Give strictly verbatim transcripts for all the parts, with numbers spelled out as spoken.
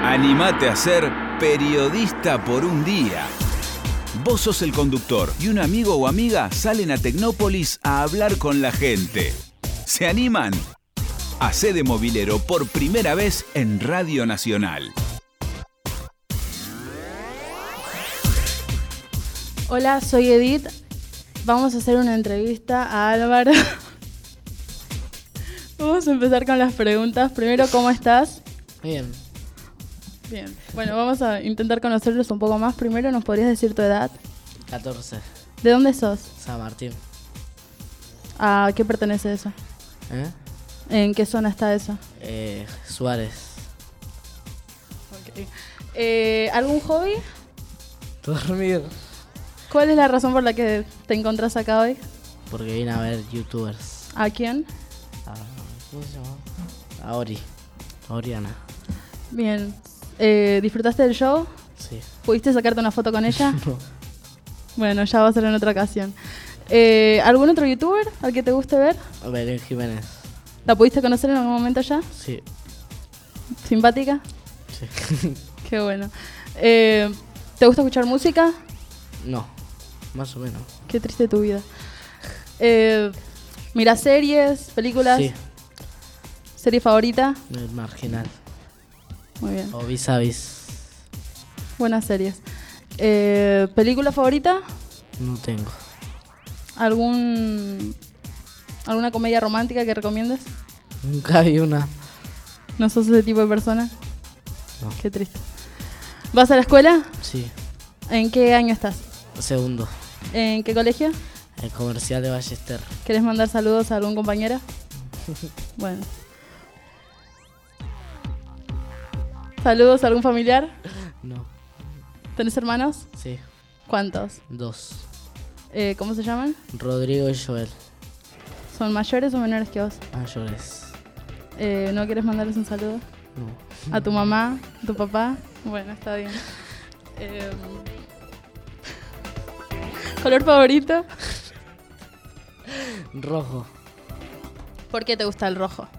Animate a ser periodista por un día. Vos sos el conductor y un amigo o amiga salen a Tecnópolis a hablar con la gente. ¿Se animan? Hacé de movilero por primera vez en Radio Nacional. Hola, soy Edith. Vamos a hacer una entrevista a Álvaro. Vamos a empezar con las preguntas. Primero, ¿cómo estás? Bien. Bien. Bueno, vamos a intentar conocerlos un poco más. Primero, ¿nos podrías decir tu edad? catorce. ¿De dónde sos? San Martín. ¿A qué pertenece eso? ¿Eh? ¿En qué zona está eso? Eh, Suárez. Okay. Eh, ¿Algún hobby? Dormir. ¿Cuál es la razón por la que te encontrás acá hoy? Porque vine a ver youtubers. ¿A quién? A, ¿Cómo se llama? A Ori. A Oriana. Bien. Eh, ¿Disfrutaste del show? Sí. ¿Pudiste sacarte una foto con ella? No. Bueno, ya va a ser en otra ocasión. Eh, ¿Algún otro youtuber al que te guste ver? Belén Jiménez. ¿La pudiste conocer en algún momento ya? Sí. ¿Simpática? Sí. Qué bueno. Eh, ¿Te gusta escuchar música? No. Más o menos. Qué triste tu vida. Eh, ¿Mirás series, películas? Sí. ¿Serie favorita? El Marginal. Muy bien. O Vis a Vis. Buenas series. Eh, ¿Película favorita? No tengo. ¿Algún ¿Alguna comedia romántica que recomiendes? Nunca vi una. ¿No sos ese tipo de persona? No. Qué triste. ¿Vas a la escuela? Sí. ¿En qué año estás? Segundo. ¿En qué colegio? El Comercial de Ballester. ¿Querés mandar saludos a algún compañero? Bueno. ¿Saludos a algún familiar? No. ¿Tenés hermanos? Sí. ¿Cuántos? Dos. Eh, ¿Cómo se llaman? Rodrigo y Joel. ¿Son mayores o menores que vos? Mayores. Eh, ¿No quieres mandarles un saludo? No. ¿A tu mamá? ¿A tu papá? Bueno, está bien. Eh, ¿Color favorito? Rojo. ¿Por qué te gusta el rojo?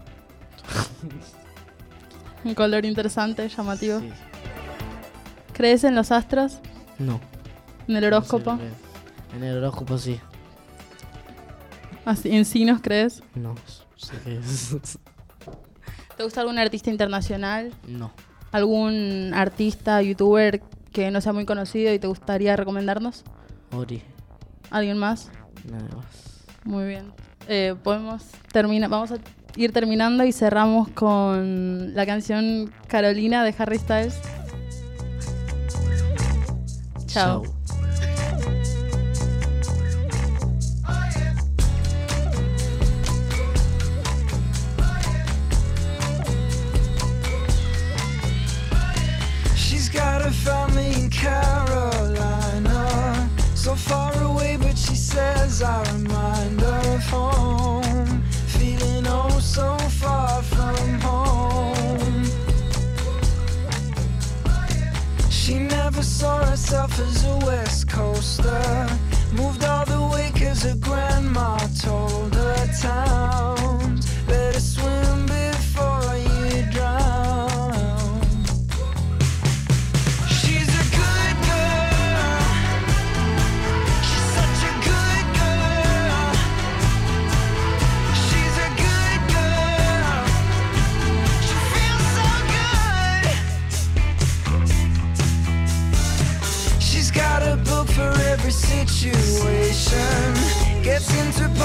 Un color interesante, llamativo. Sí. ¿Crees en los astros? No. ¿En el horóscopo? No sé lo que- En el horóscopo sí. Así, ¿en signos crees? No. Sé qué es. ¿Te gusta algún artista internacional? No. ¿Algún artista, youtuber que no sea muy conocido y te gustaría recomendarnos? Ori. ¿Alguien más? Nada más. Muy bien. Eh, podemos terminar, vamos a ir terminando y cerramos con la canción Carolina de Harry Styles. Chao. Chau. She's got a family in Carolina, so far away, but she says I remind her of home, feeling oh so far from home. She never saw herself as a West Coaster, moved all the way cause her grandma told her towns better swim before you drown. She's a good girl, she's such a good girl. She's a good girl, she feels so good. She's got a book for every situation, gets into